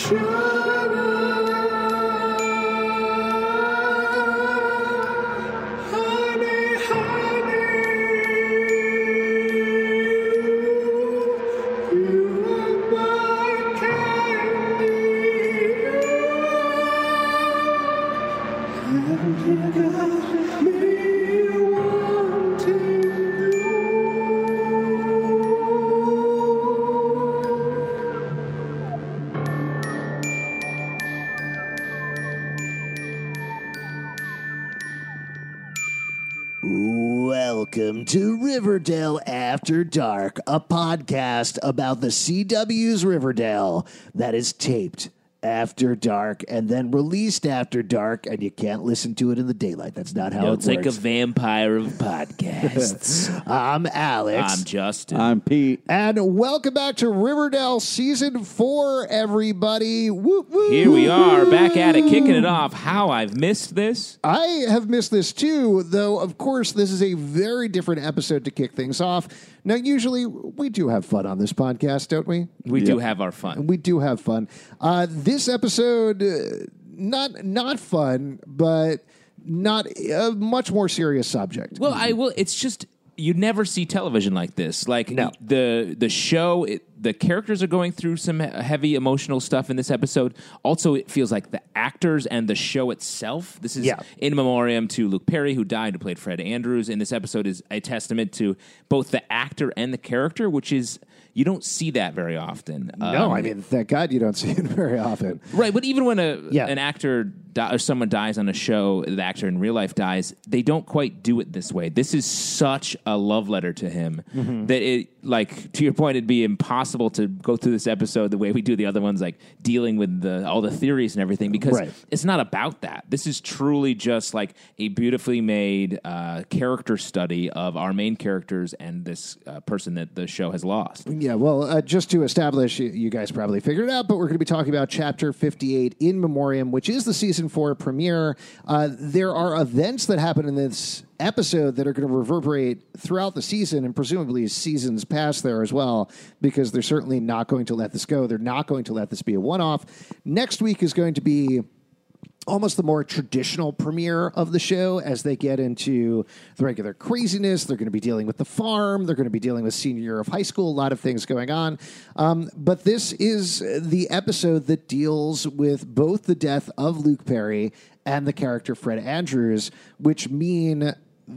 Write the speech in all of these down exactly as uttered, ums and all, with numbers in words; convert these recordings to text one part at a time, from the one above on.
Welcome to Riverdale After Dark, a podcast about the C W's Riverdale that is taped after dark and then released after dark, and you can't listen to it in the daylight. That's not how no, it it's works. It's like a vampire of podcasts. I'm Alex. I'm Justin. I'm Pete. And welcome back to Riverdale Season four, everybody. Woo, woo. Here we are, back at it, kicking it off. How I've missed this. I have missed this too, though, of course, this is a very different episode to kick things off. Now, usually, we do have fun on this podcast, don't we? We Yep. do have our fun. We do have fun. Uh, this episode, uh, not not fun, but not a much more serious subject. Well, I will. It's just you never see television like this. Like No. the the show, it, the characters are going through some heavy emotional stuff in this episode. Also, it feels like the actors and the show itself. This is Yeah. in memoriam to Luke Perry, who died, who played Fred Andrews. And this episode is a testament to both the actor and the character, which is. You don't see that very often. No, Um, I mean, thank God you don't see it very often. Right, but even when a Yeah. an actor di- or someone dies on a show, the actor in real life dies, they don't quite do it this way. This is such a love letter to him Mm-hmm. that it, like, to your point, it'd be impossible to go through this episode the way we do the other ones, like dealing with the all the theories and everything, because Right. it's not about that. This is truly just like a beautifully made uh, character study of our main characters and this uh, person that the show has lost. Yeah, well, uh, just to establish, you, you guys probably figured it out, but we're going to be talking about Chapter fifty-eight, In Memoriam, which is the Season four premiere. Uh, there are events that happen in this episode that are going to reverberate throughout the season, and presumably seasons past there as well, because they're certainly not going to let this go. They're not going to let this be a one-off. Next week is going to be almost the more traditional premiere of the show as they get into the regular craziness. They're going to be dealing with the farm. They're going to be dealing with senior year of high school, a lot of things going on. Um, but this is the episode that deals with both the death of Luke Perry and the character Fred Andrews, which mean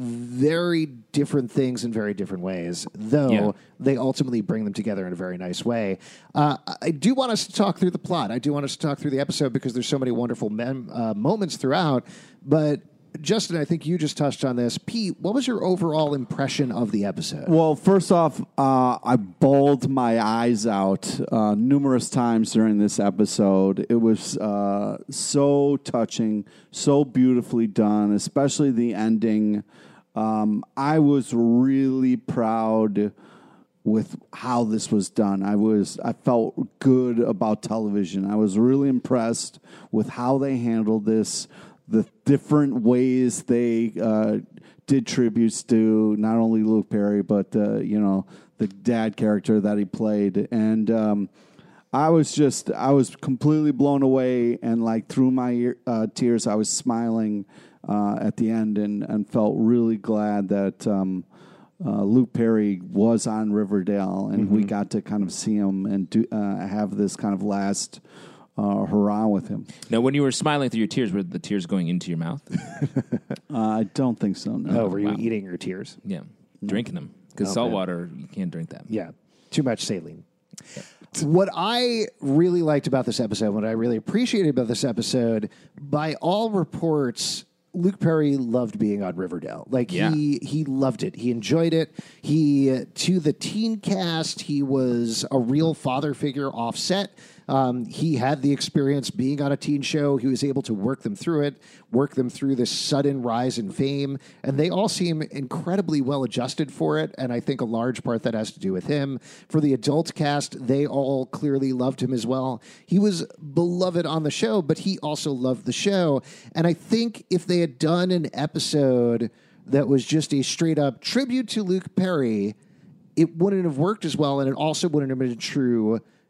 very different things in very different ways, though Yeah. they ultimately bring them together in a very nice way. Uh, I do want us to talk through the plot. I do want us to talk through the episode because there's so many wonderful mem- uh, moments throughout. But Justin, I think you just touched on this. Pete, what was your overall impression of the episode? Well, first off, uh, I bawled my eyes out uh, numerous times during this episode. It was uh, so touching, so beautifully done, especially the ending. Um, I was really proud with how this was done. I was I felt good about television. I was really impressed with how they handled this, the different ways they uh, did tributes to not only Luke Perry, but uh, you know, the dad character that he played. And um, I was just I was completely blown away, and like through my ear, uh, tears, I was smiling uh, at the end, and, and felt really glad that um, uh, Luke Perry was on Riverdale, and mm-hmm. we got to kind of see him and do, uh, have this kind of last uh, hurrah with him. Now, when you were smiling through your tears, were the tears going into your mouth? uh, I don't think so, no. Oh, were you Wow. eating your tears? Yeah, drinking them. Because Oh, salt man. water, you can't drink that. Yeah, too much saline. What I really liked about this episode, what I really appreciated about this episode, by all reports, Luke Perry loved being on Riverdale. Like Yeah. he he loved it. He enjoyed it. He to the teen cast, he was a real father figure offset. Um, he had the experience being on a teen show. He was able to work them through it, work them through this sudden rise in fame, and they all seem incredibly well adjusted for it. And I think a large part that has to do with him. For the adult cast, they all clearly loved him as well. He was beloved on the show, but he also loved the show. And I think if they had done an episode that was just a straight up tribute to Luke Perry, it wouldn't have worked as well, and it also wouldn't have been true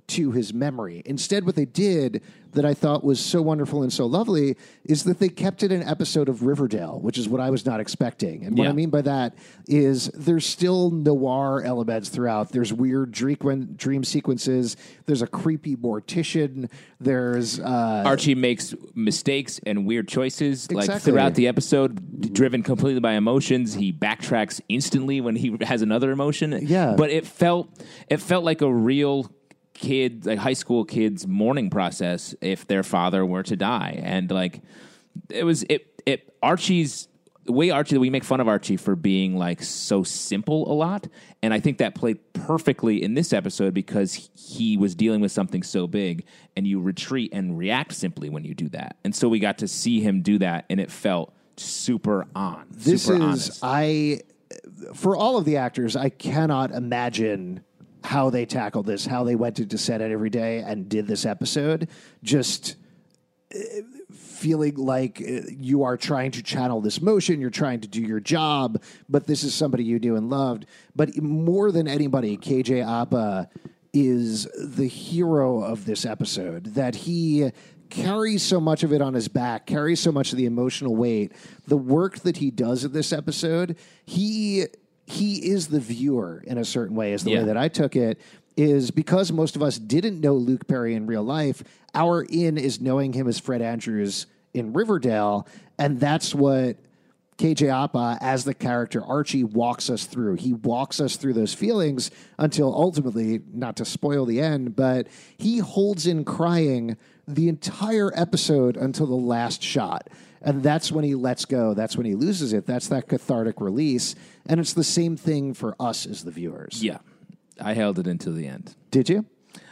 to his memory. Instead, what they did that I thought was so wonderful and so lovely is that they kept it an episode of Riverdale, which is what I was not expecting. And what Yeah. I mean by that is there's still noir elements throughout. There's weird dream, dream sequences. There's a creepy mortician. There's uh, Archie makes mistakes and weird choices like Exactly. throughout the episode, d- driven completely by emotions. He backtracks instantly when he has another emotion. Yeah. But it felt it felt like a real kid, like high school kids' mourning process if their father were to die. And like it was it it Archie's the way Archie, we make fun of Archie for being like so simple a lot, and I think that played perfectly in this episode because he was dealing with something so big, and you retreat and react simply when you do that, and so we got to see him do that, and it felt super on. This super is honest. I for all of the actors, I cannot imagine how they tackled this, how they went into set it every day and did this episode. Just uh, feeling like uh, you are trying to channel this motion, you're trying to do your job, but this is somebody you knew and loved. But more than anybody, K J Apa is the hero of this episode, that he carries so much of it on his back, carries so much of the emotional weight. The work that he does in this episode, he he is the viewer in a certain way, is the Yeah. way that I took it, is because most of us didn't know Luke Perry in real life, our in is knowing him as Fred Andrews in Riverdale, and that's what K J Apa, as the character Archie, walks us through. He walks us through those feelings until ultimately, not to spoil the end, but he holds in crying the entire episode until the last shot. And that's when he lets go. That's when he loses it. That's that cathartic release. And it's the same thing for us as the viewers. Yeah, I held it until the end. Did you?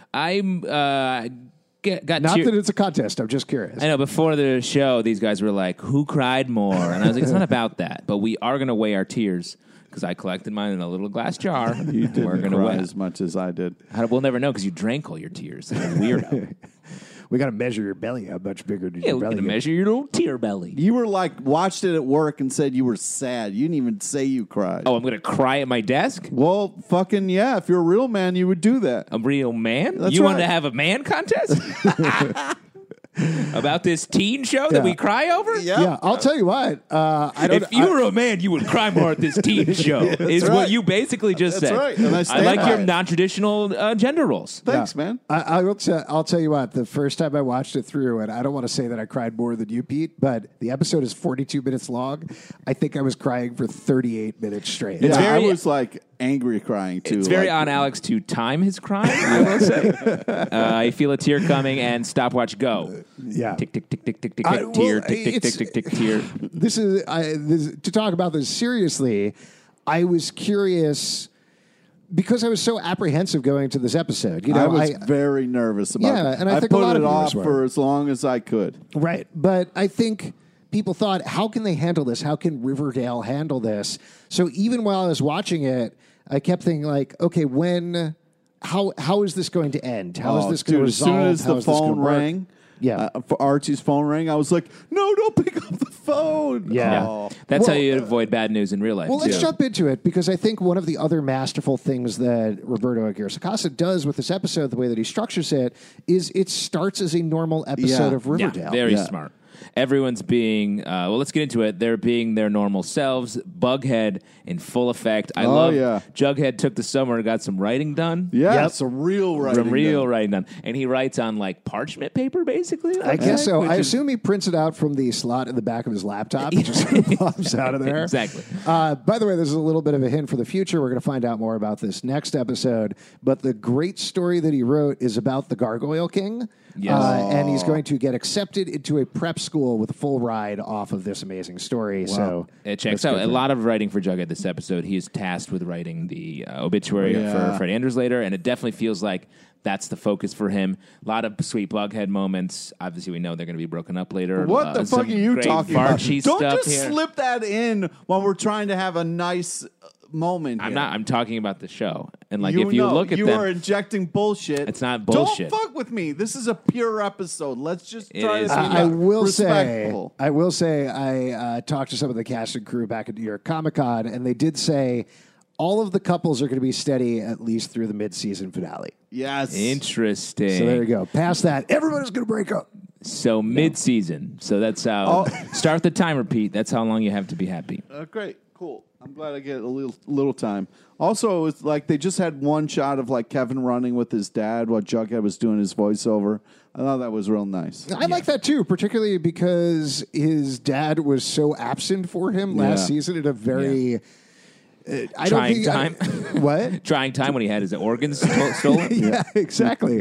I'm uh, get, got Not tear- that it's a contest. I'm just curious. I know before the show, these guys were like, "Who cried more?" And I was like, "It's not about that, but we are going to weigh our tears because I collected mine in a little glass jar. You didn't We're going to cry weigh. as much as I did. How, we'll never know because you drank all your tears. Like a weirdo. We got to measure your belly. How much bigger did Yeah, your we're belly going to get? measure your little tear belly. You were like, watched it at work and said you were sad. You didn't even say you cried. Oh, I'm going to cry at my desk. Well, fucking yeah. If you're a real man, you would do that. A real man? That's you wanted right. to have a man contest about this teen show that Yeah. we cry over? Yeah, I'll tell you what. Uh, I don't. If you I- were a man, you would cry more at this teen show. is what right. you basically just That's said. right, and I stand like by your it. non-traditional uh, gender roles. Thanks, man. I, I will t- I'll tell you what, the first time I watched it through, and I don't want to say that I cried more than you, Pete, but the episode is forty-two minutes long. I think I was crying for thirty-eight minutes straight. It's yeah, very- I was like angry crying too. It's very like, on Alex to time his crime, I will say. uh, I feel a tear coming and stopwatch go. Yeah. Tick, tick, tick, tick, tick, tick, I- tick, well, tear, tick, tick, it's- tick, tick, tick, tear. This is, I, this, to talk about this seriously, I was curious because I was so apprehensive going to this episode. You know, I was I, very nervous about Yeah, it. and I think a put lot it of off viewers were. for as long as I could. Right. But I think people thought, how can they handle this? How can Riverdale handle this? So even while I was watching it, I kept thinking, like, okay, when, how how is this going to end? How is Oh, this going to dude, resolve? As soon as How the is this gonna phone work? rang, Yeah. uh, for Archie's phone rang, I was like, no, don't pick up the phone. Yeah. Oh. That's Well, how you avoid bad news in real life. Well, let's too. jump into it because I think one of the other masterful things that Roberto Aguirre-Sacasa does with this episode, the way that he structures it, is it starts as a normal episode Yeah. of Riverdale. Yeah, very Yeah. smart. Everyone's being, uh, well, let's get into it. They're being their normal selves. Bughead in full effect. I Oh, love yeah. Jughead took the summer and got some writing done. Yeah, Yep. it's a real writing. Some real done. writing done. And he writes on like parchment paper, basically. I guess so. Which I is- assume he prints it out from the slot in the back of his laptop. It just pops out of there. Exactly. Uh, by the way, this is a little bit of a hint for the future. We're going to find out more about this next episode. But the great story that he wrote is about the Gargoyle King. Yes. Uh, and he's going to get accepted into a prep school with a full ride off of this amazing story. So It checks that's out. good A for him. lot of writing for Jughead this episode. He is tasked with writing the uh, obituary Yeah. for Fred Andrews later, and it definitely feels like that's the focus for him. A lot of sweet Bughead moments. Obviously, we know they're going to be broken up later. What Uh, the some fuck are you great talking about? Varchi Don't stuff just here. slip that in while we're trying to have a nice uh, moment. I'm here. not. I'm talking about the show, and like you if you know, look at you them, are injecting bullshit. It's not bullshit. Don't fuck with me. This is a pure episode. Let's just It try is. to be I, I will say, respectful. I will say, I uh, talked to some of the cast and crew back at New York Comic Con, and they did say all of the couples are going to be steady at least through the mid-season finale. Yes. Interesting. So there you go. Past that, everybody's going to break up. So mid-season. So that's how. Oh. Start the timer, Pete. That's how long you have to be happy. Uh, great. Cool. I'm glad I get a little little time. Also, it's like they just had one shot of like Kevin running with his dad while Jughead was doing his voiceover. I thought that was real nice. I like that too, particularly because his dad was so absent for him last Yeah. season at a very... Uh, I Trying don't think, time. I, what? Trying time when he had his organs sto- stolen. Yeah, exactly.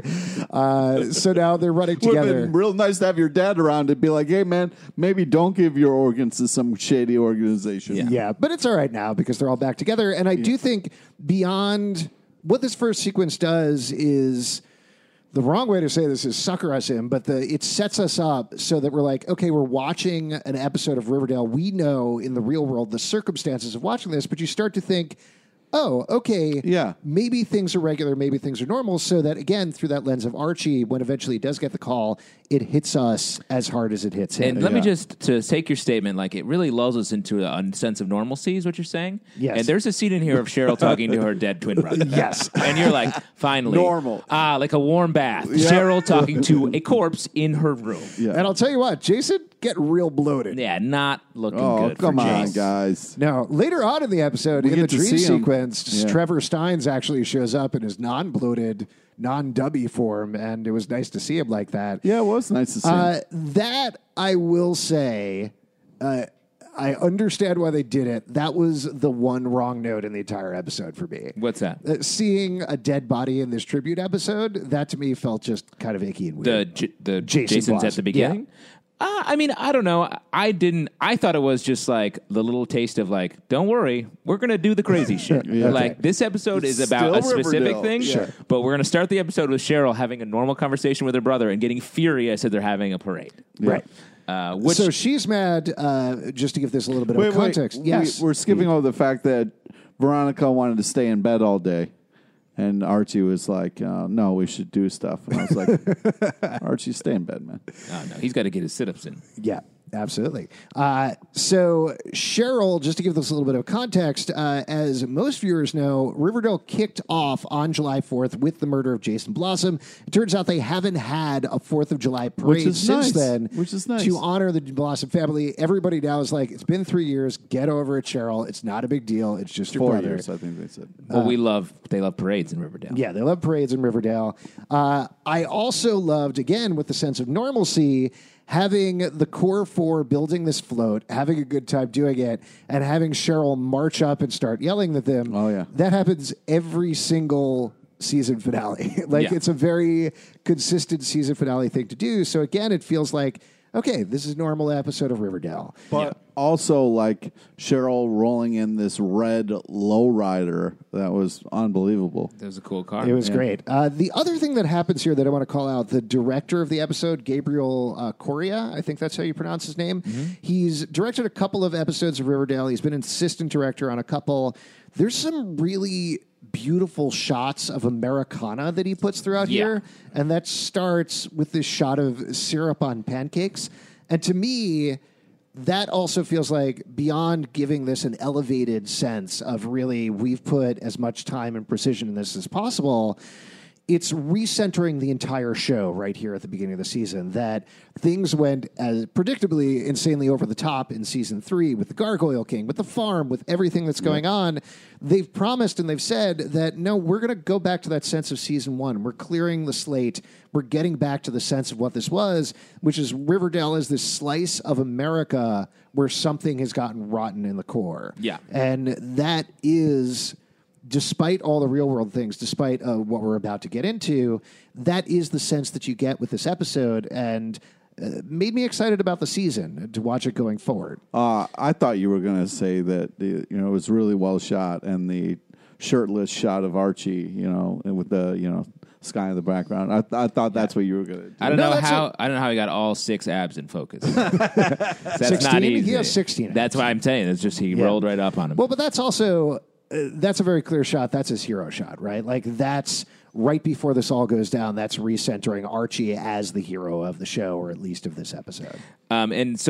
Uh, so now they're running Would have together. been real nice to have your dad around and be like, hey, man, maybe don't give your organs to some shady organization. Yeah. Yeah, but it's all right now because they're all back together. And I do think beyond what this first sequence does is the wrong way to say this is sucker us in, but the it sets us up so that we're like, okay, we're watching an episode of Riverdale. We know in the real world the circumstances of watching this, but you start to think, oh, okay, Yeah. maybe things are regular, maybe things are normal, so that, again, through that lens of Archie, when eventually he does get the call, it hits us as hard as it hits him. And let me Yeah. just to take your statement, like it really lulls us into a, a sense of normalcy, is what you're saying. Yes. And there's a scene in here of Cheryl talking to her dead twin brother. Yes. And you're like, finally, Normal. Ah, like a warm bath. Cheryl talking to a corpse in her room. Yeah. And I'll tell you what, Jason get real bloated. Yeah, not looking Oh, good. come for on, Jace. guys. Now, later on in the episode, We in the get to dream see him. sequence, Yeah. Trevor Steins actually shows up in his non-bloated, non-dubby form, and it was nice to see him like that. Yeah, it was nice to see. Uh, that, I will say, uh, I understand why they did it. That was the one wrong note in the entire episode for me. What's that? Uh, seeing a dead body in this tribute episode, that to me felt just kind of icky and The weird. J- the Jason Jason's Blossom. at the beginning. Uh, I mean, I don't know. I didn't. I thought it was just like the little taste of like, don't worry, we're gonna do the crazy shit. Yeah. Like Okay. this episode It's is about a still specific Riverdale. thing. Sure. But we're gonna start the episode with Cheryl having a normal conversation with her brother and getting furious that they're having a parade. Right. Uh, which So she's mad, uh, just to give this a little bit wait, of wait. context. We- Yes. We're skipping over the fact that Veronica wanted to stay in bed all day. And Archie was like, uh, no, we should do stuff. And I was like, Archie, stay in bed, man. oh, no, he's got to get his sit-ups in. Yeah, absolutely. Uh, so Cheryl, just to give this a little bit of context, uh, as most viewers know, Riverdale kicked off on July fourth with the murder of Jason Blossom. It turns out they haven't had a fourth of July parade is since nice. then, Which is nice. to honor the Blossom family. Everybody now is like, it's been three years. Get over it, Cheryl. It's not a big deal. It's just your Four brother. years, I think they said. Well, we love they love parades in Riverdale. Yeah, they love parades in Riverdale. Uh, I also loved, again, with the sense of normalcy, having the core four building this float, having a good time doing it, and having Cheryl march up and start yelling at them. Oh, yeah. That happens every single season finale. like, Yeah. it's a very consistent season finale thing to do. So, again, it feels like, okay, this is a normal episode of Riverdale. But also, like, Cheryl rolling in this red lowrider, that was unbelievable. That was a cool car. It was great. Uh, the other thing that happens here that I want to call out, the director of the episode, Gabriel uh, Coria, I think that's how you pronounce his name. He's directed a couple of episodes of Riverdale. He's been an assistant director on a couple. There's some really beautiful shots of Americana that he puts throughout Yeah. here. And that starts with this shot of syrup on pancakes. And to me, that also feels like beyond giving this an elevated sense of really, we've put as much time and precision in this as possible. It's recentering the entire show right here at the beginning of the season, that things went as predictably insanely over the top in season three with the Gargoyle King, with the farm, with everything that's going on. They've promised and they've said that, no, we're going to go back to that sense of season one. We're clearing the slate. We're getting back to the sense of what this was, which is Riverdale is this slice of America where something has gotten rotten in the core. Yeah. And that is, despite all the real world things, despite uh, what we're about to get into, that is the sense that you get with this episode, and uh, made me excited about the season to watch it going forward. Uh, I thought you were going to say that the, you know, it was really well shot, and the shirtless shot of Archie, you know, and with the, you know, sky in the background. I, th- I thought that's what you were going to do. I don't No, know that's how. a- I don't know how he got all six abs in focus. That's not sixteen? He easy. has sixteen That's abs. why I'm saying it's just he Yeah. rolled right up on him. Well, but that's also, uh, that's a very clear shot. That's his hero shot, right? Like, that's right before this all goes down. That's recentering Archie as the hero of the show, or at least of this episode. Um, and so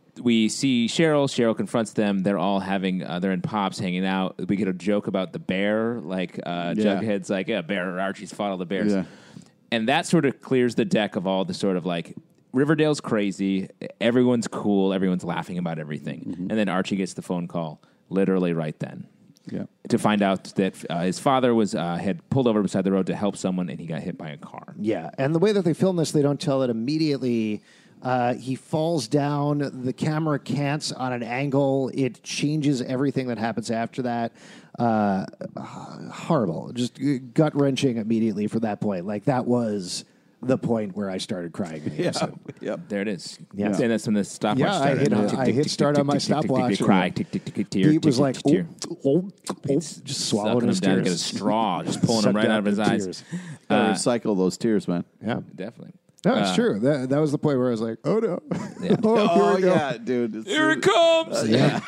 we see Cheryl. Cheryl confronts them. They're all having, uh, they're in Pops hanging out. We get a joke about the bear. Like, uh, Yeah. Jughead's like, yeah, bear, Archie's fought all the bears. Yeah. And that sort of clears the deck of all the sort of like, Riverdale's crazy. Everyone's cool. Everyone's laughing about everything. Mm-hmm. And then Archie gets the phone call literally right then. Yeah. To find out that uh, his father was uh, had pulled over beside the road to help someone, and he got hit by a car. Yeah, and the way that they film this, they don't tell it immediately. Uh, he falls down. The camera cants on an angle. It changes everything that happens after that. Uh, horrible. Just gut wrenching immediately from that point. Like, that was the point where I started crying. In the episode. Yep. There it is. Yeah. And that's when the stopwatch Yeah, I started. hit, Tick, I tick, hit tick, start tick, on my tick, tick, tick, tick, stopwatch. tick, Cry, tick, tick, tick, tick, tear. Pete was tick, like, tick, tear. oh, oh, oh, Pete's just swallowing sucking his them down, tears. get a straw, just pulling them Suck right down out of his the eyes. tears. Gotta recycle those tears, man. Yeah. Definitely. No, it's Uh, true. That, that was the point where I was like, oh, no. Yeah. oh, here we go. dude. It's- Here it comes. Yeah.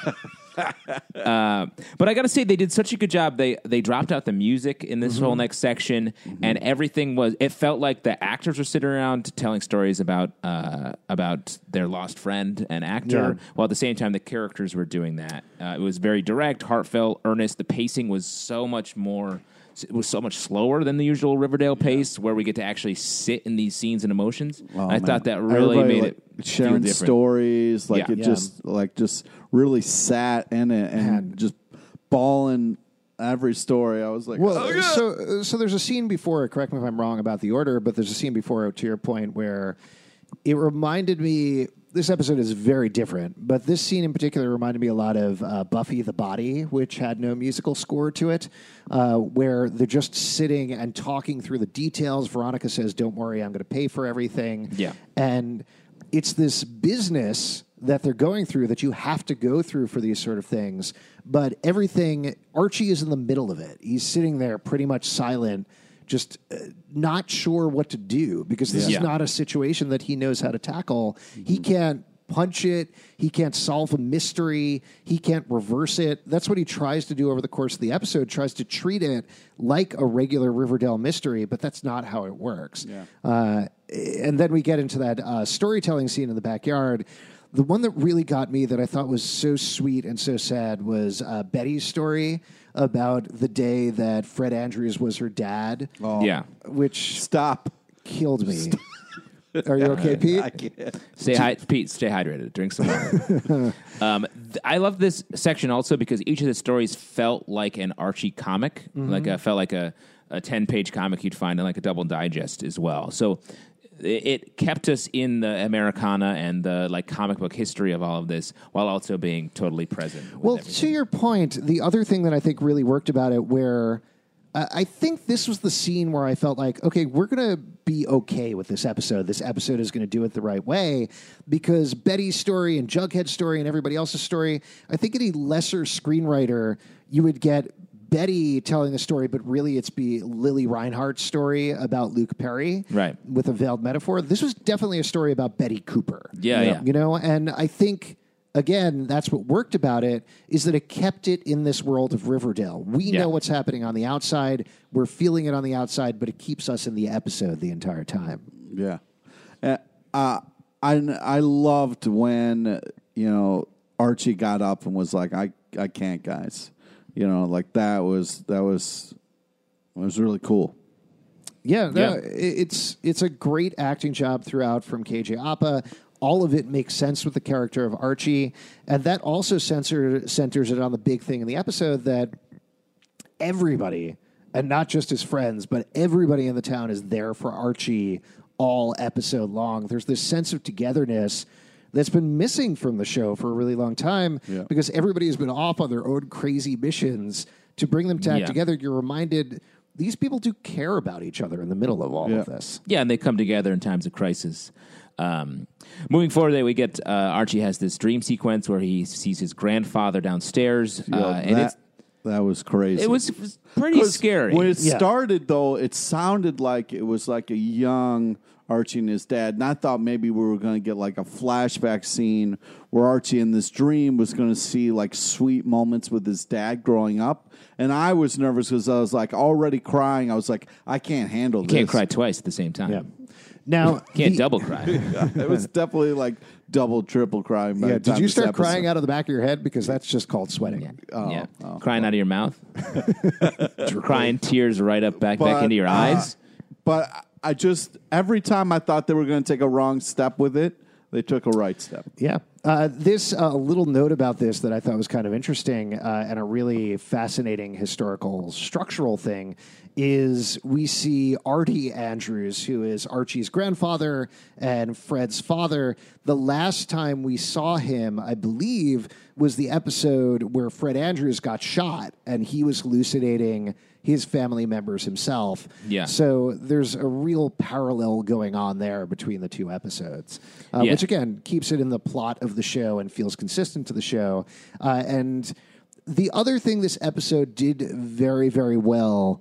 Uh, but I got to say, they did such a good job. They they dropped out the music in this Mm-hmm. whole next section, and everything was. It felt like the actors were sitting around telling stories about uh, about their lost friend and actor, Yeah. while at the same time the characters were doing that. Uh, it was very direct, heartfelt, earnest. The pacing was so much more. It was so much slower than the usual Riverdale pace, where we get to actually sit in these scenes and emotions. Oh, I man. thought that really Everybody, made like, it feel sharing different. stories, like Yeah. it Yeah. just like just really sat in it and Man. just bawling every story. I was like, Well, oh, God. so so there's a scene before. Correct me if I'm wrong about the order, but there's a scene before, to your point, where it reminded me. This episode is very different, but this scene in particular reminded me a lot of uh, Buffy the Body, which had no musical score to it, uh, where they're just sitting and talking through the details. Veronica says, "Don't worry, I'm going to pay for everything." Yeah. And it's this business that they're going through that you have to go through for these sort of things. But everything, Archie is in the middle of it. He's sitting there pretty much silent, just uh, not sure what to do because this Yeah. is not a situation that he knows how to tackle. He can't punch it. He can't solve a mystery. He can't reverse it. That's what he tries to do over the course of the episode, tries to treat it like a regular Riverdale mystery, but that's not how it works. Yeah. Uh, and then we get into that uh, storytelling scene in the backyard. The one that really got me that I thought was so sweet and so sad was uh, Betty's story about the day that Fred Andrews was her dad, Oh, Yeah. which stop. killed me. Are you okay, Pete? I can't. Stay hy- Pete, stay hydrated. Drink some water. um, th- I love this section also because each of the stories felt like an Archie comic, like a, felt like a, a ten-page comic you'd find in like a double digest as well. So it, it kept us in the Americana and the like comic book history of all of this, while also being totally present. with Well, everything. to your point, the other thing that I think really worked about it, where uh, I think this was the scene where I felt like, okay, we're going to be okay with this episode. This episode is going to do it the right way because Betty's story and Jughead's story and everybody else's story, I think any lesser screenwriter, you would get Betty telling the story, but really it's be Lily Reinhardt's story about Luke Perry, Right. with a veiled metaphor. This was definitely a story about Betty Cooper. Yeah, yeah. You know, and I think, again, that's what worked about it, is that it kept it in this world of Riverdale. We Yeah. know what's happening on the outside. We're feeling it on the outside, but it keeps us in the episode the entire time. Yeah. Uh, uh, I I loved when, you know, Archie got up and was like, I, I can't, guys. You know, like that was that was it was really cool. Yeah, no, Yeah. i- it's it's a great acting job throughout from K J Apa. All of it makes sense with the character of Archie, and that also censor, centers it on the big thing in the episode that everybody, and not just his friends, but everybody in the town is there for Archie all episode long. There's this sense of togetherness that's been missing from the show for a really long time Yeah. because everybody has been off on their own crazy missions. To bring them back Yeah. together, you're reminded these people do care about each other in the middle of all Yeah. of this. Yeah, and they come together in times of crisis. Um, moving forward, then we get uh, Archie has this dream sequence where he sees his grandfather downstairs, Yo, uh, and that, it's that was crazy. it was, it was pretty 'Cause scary. When it Yeah. started, though, it sounded like it was like a young Archie and his dad. And I thought maybe we were going to get like a flashback scene where Archie in this dream was going to see like sweet moments with his dad growing up. And I was nervous because I was like already crying. I was like, I can't handle you this. can't cry twice at the same time. Yeah. Now, Can't the- double cry. It was definitely like double, triple crying. By Yeah, the did time you this start episode- crying out of the back of your head? Because that's just called sweating. Yeah, Oh, yeah. oh, crying out of your mouth, crying tears right up back back But, into your uh, eyes. But I just every time I thought they were going to take a wrong step with it, they took a right step. Yeah. Uh, this uh, little note about this that I thought was kind of interesting uh, and a really fascinating historical structural thing is we see Artie Andrews, who is Archie's grandfather and Fred's father. The last time we saw him, I believe, was the episode where Fred Andrews got shot and he was hallucinating his family members himself. Yeah. So there's a real parallel going on there between the two episodes, uh, Yeah. which again keeps it in the plot of the show and feels consistent to the show. Uh, and the other thing this episode did very, very well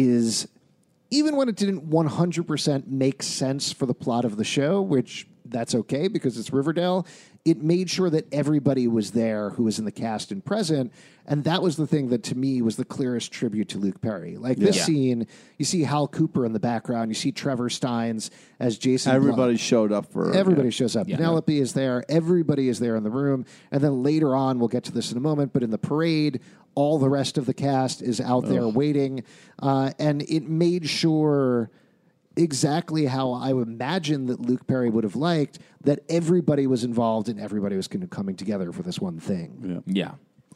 is even when it didn't one hundred percent make sense for the plot of the show, which that's okay because it's Riverdale, it made sure that everybody was there who was in the cast and present. And that was the thing that to me was the clearest tribute to Luke Perry. Like this Yeah. scene, you see Hal Cooper in the background, you see Trevor Steins as Jason. Everybody Blood. showed up for Everybody yeah. shows up. Penelope is there. Everybody is there in the room. And then later on, we'll get to this in a moment, but in the parade, all the rest of the cast is out there waiting. Uh, and it made sure exactly how I would imagine that Luke Perry would have liked that everybody was involved and everybody was kind of coming together for this one thing. Yeah.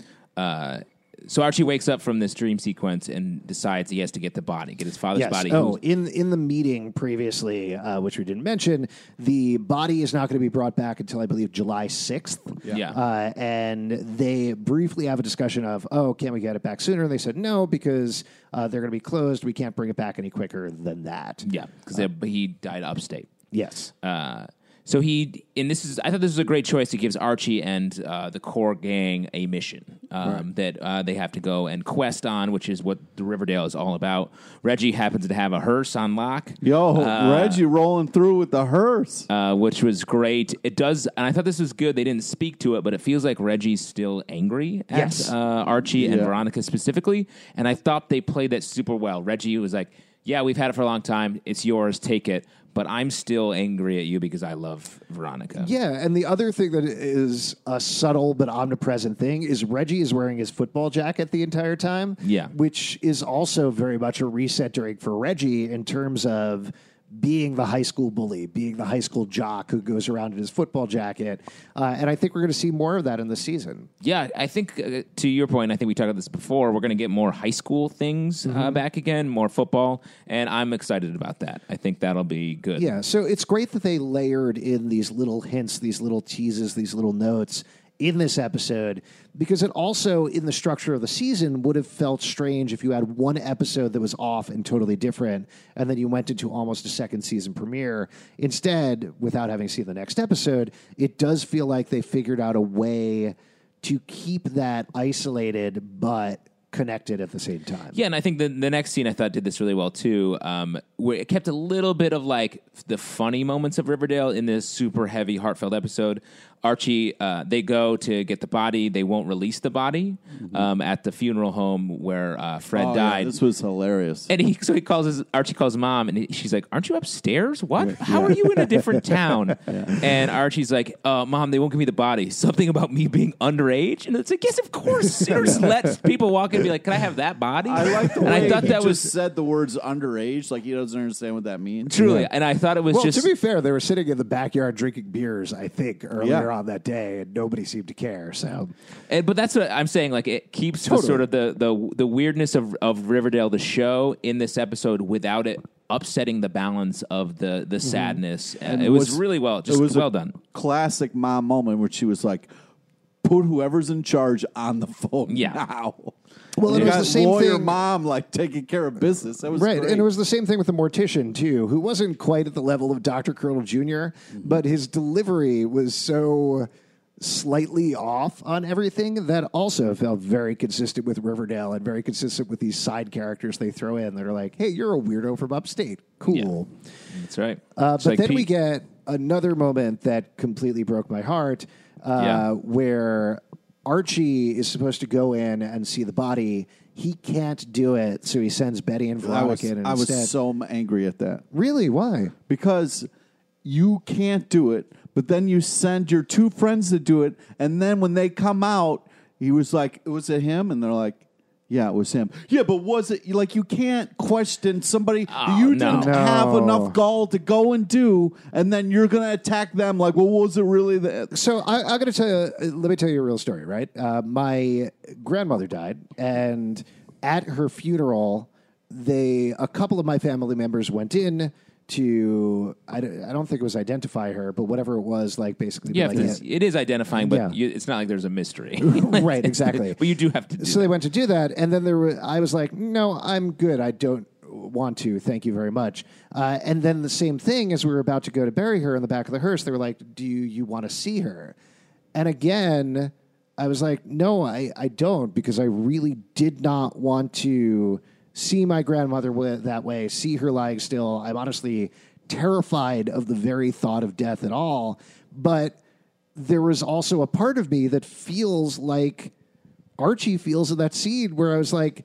Uh, so Archie wakes up from this dream sequence and decides he has to get the body, get his father's Yes. body. Oh, who's- in in the meeting previously, uh, which we didn't mention, the body is not going to be brought back until I believe July sixth. Yeah. Uh, and they briefly have a discussion of, oh, can we get it back sooner? And they said no because uh, they're going to be closed. We can't bring it back any quicker than that. yeah, because he died upstate. Yes. Uh, so he, and this is, I thought this was a great choice. He gives Archie and uh, the core gang a mission um, that uh, they have to go and quest on, which is what the Riverdale is all about. Reggie happens to have a hearse on lock. Yo, Reggie rolling through with the hearse. Uh, which was great. It does, and I thought this was good. They didn't speak to it, but it feels like Reggie's still angry at Yes. uh, Archie and Yeah. Veronica specifically, and I thought they played that super well. Reggie was like, yeah, we've had it for a long time. It's yours. Take it. But I'm still angry at you because I love Veronica. Yeah, and the other thing that is a subtle but omnipresent thing is Reggie is wearing his football jacket the entire time. Yeah. Which is also very much a recentering for Reggie in terms of being the high school bully, being the high school jock who goes around in his football jacket. Uh, and I think we're going to see more of that in this season. Yeah, I think uh, to your point, I think we talked about this before. We're going to get more high school things uh, back again, more football, and I'm excited about that. I think that'll be good. Yeah, so it's great that they layered in these little hints, these little teases, these little notes in this episode, because it also, in the structure of the season, would have felt strange if you had one episode that was off and totally different, and then you went into almost a second season premiere. Instead, without having seen the next episode, it does feel like they figured out a way to keep that isolated, but connected at the same time. Yeah, and I think the the next scene I thought did this really well too. Um, where it kept a little bit of like the funny moments of Riverdale in this super heavy, heartfelt episode. Archie, uh, they go to get the body. They won't release the body um, at the funeral home where uh, Fred Oh, yeah, died. this was hilarious. And he so he calls his Archie calls mom, and he, she's like, "Aren't you upstairs? What? How are you in a different town?" And Archie's like, uh, "Mom, they won't give me the body. Something about me being underage." And it's like, "Yes, of course." You know, just let people walk in and be like, "Can I have that body?" I like the and way I thought he that just was said the words underage, like he doesn't understand what that means. truly. And I thought it was Well, just to be fair, they were sitting in the backyard drinking beers, I think, earlier Yeah. on that day, and nobody seemed to care. So, And, but that's what I'm saying. Like it keeps Totally. the sort of the, the the weirdness of, of Riverdale, the show, in this episode without it upsetting the balance of the the sadness. Uh, it was, really well, just it was well a done. Classic mom moment where she was like, "Put whoever's in charge on the phone Yeah. now." Well, you it was got the same lawyer thing- mom like taking care of business. That was right, great. and it was the same thing with the mortician too, who wasn't quite at the level of Doctor Colonel Junior, but his delivery was so slightly off on everything that also felt very consistent with Riverdale and very consistent with these side characters they throw in that are like, "Hey, you're a weirdo from upstate, cool." That's right. Uh, It's but like then we Pete- get another moment that completely broke my heart, uh, Yeah. where Archie is supposed to go in and see the body he can't do it, so he sends Betty and I Veronica was, in I was instead. so angry at that. Really? Why? Because you can't do it, but then you send your two friends to do it, and then when they come out, he was like, was it him? And they're like, yeah, it was him. Yeah, but was it, like, you can't question somebody Oh, you no. didn't have No. enough gall to go and do, and then you're going to attack them like, well, was it really that? So I, I'm going to tell you. Let me tell you a real story. Right, uh, my grandmother died, and at her funeral, they a couple of my family members went in to. I, don't- I don't think it was identify her, but whatever it was, like basically. be Yeah, like, it's- it is identifying, but Yeah. you, it's not like there's a mystery. Right, exactly. But you do have to do So they that. went to do that, and then there were. I was like, "No, I'm good. I don't want to. Thank you very much." Uh, and then the same thing as we were about to go to bury her in the back of the hearse, they were like, "Do you, you want to see her?" And again, I was like, "No, I, I don't, because I really did not want to see my grandmother w- that way. See her lying still. I'm honestly terrified of the very thought of death at all." But there was also a part of me that feels like Archie feels in that scene where I was like,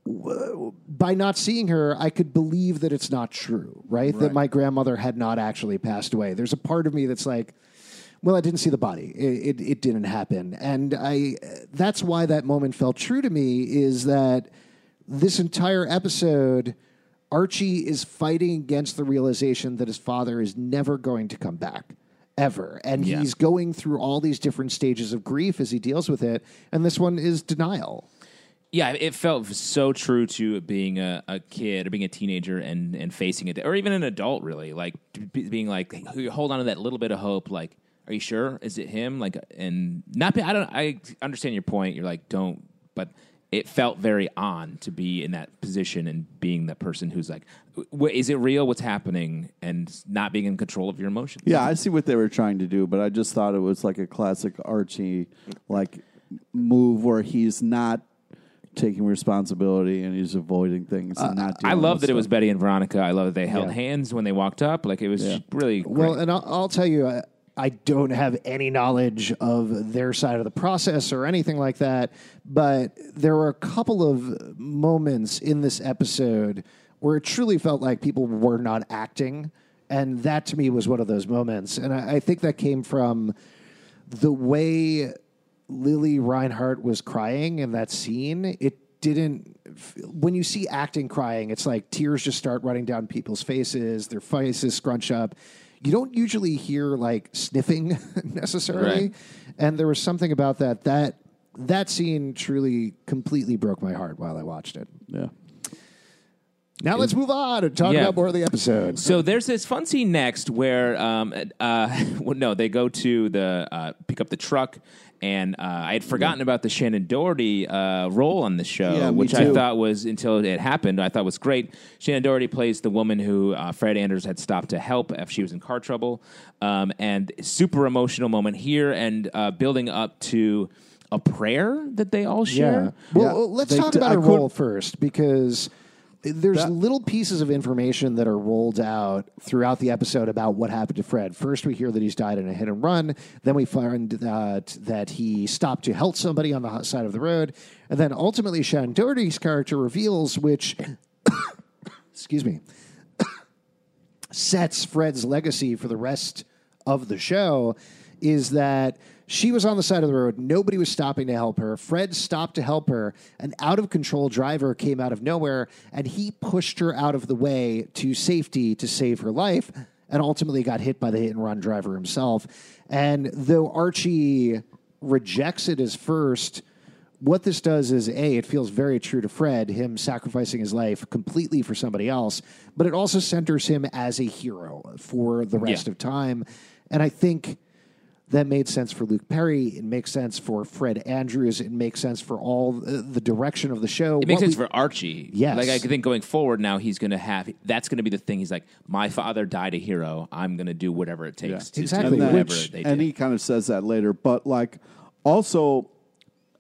w- by not seeing her, I could believe that it's not true, right? That my grandmother had not actually passed away. There's a part of me that's like, well, I didn't see the body. It, it, it didn't happen. And I, that's why that moment felt true to me, is that this entire episode, Archie is fighting against the realization that his father is never going to come back. Ever. And Yeah. he's going through all these different stages of grief as he deals with it. And this one is denial. Yeah, it felt so true to being a, a kid or being a teenager and, and facing it, or even an adult, really. Like be- being like, hey, hold on to that little bit of hope. Like, are you sure? Is it him? Like, and not. Be, I don't. I understand your point. You're like, don't. But it felt very on to be in that position and being that person who's like, w- is it real? What's happening? And not being in control of your emotions. Yeah, I see what they were trying to do, but I just thought it was like a classic Archie like move where he's not taking responsibility and he's avoiding things and not doing I love this that it was stuff. Betty and Veronica. I love that they held Yeah. hands when they walked up. Like it was Yeah. really great. Well, and I'll, I'll tell you, I, I don't have any knowledge of their side of the process or anything like that, but there were a couple of moments in this episode where it truly felt like people were not acting, and that to me was one of those moments. And I, I think that came from the way Lily Reinhart was crying in that scene. It didn't, when you see acting crying, it's like tears just start running down people's faces, their faces scrunch up. You don't usually hear like sniffing necessarily. Right. And there was something about that, that that scene truly completely broke my heart while I watched it. Yeah. Now let's move on and talk Yeah. about more of the episode. So there's this fun scene next where, um, uh, well, no, they go to the uh, pick up the truck, and uh, I had forgotten about the Shannon Doherty uh, role on the show, Yeah, me which I too. thought was until it happened. I thought was great. Shannon Doherty plays the woman who uh, Fred Anders had stopped to help if she was in car trouble, um, and super emotional moment here, and uh, building up to a prayer that they all Yeah. share. Well, Yeah. let's They talk d- about I her could- role first, because there's That- little pieces of information that are rolled out throughout the episode about what happened to Fred. First, we hear that he's died in a hit and run. Then we find that, that he stopped to help somebody on the hot side of the road. And then ultimately, Shannon Doherty's character reveals, which, excuse me, sets Fred's legacy for the rest of the show, is that she was on the side of the road. Nobody was stopping to help her. Fred stopped to help her. An out-of-control driver came out of nowhere, and he pushed her out of the way to safety to save her life, and ultimately got hit by the hit-and-run driver himself. And though Archie rejects it as first, what this does is, A, it feels very true to Fred, him sacrificing his life completely for somebody else, but it also centers him as a hero for the rest Yeah. of time. And I think that made sense for Luke Perry. It makes sense for Fred Andrews. It makes sense for all the, the direction of the show. It makes What sense we- for Archie. Yes. Like, I think going forward now, he's going to have, that's going to be the thing. He's like, my father died a hero. I'm going to do whatever it takes to Exactly. do And, whatever which, they and did. he kind of says that later, but like also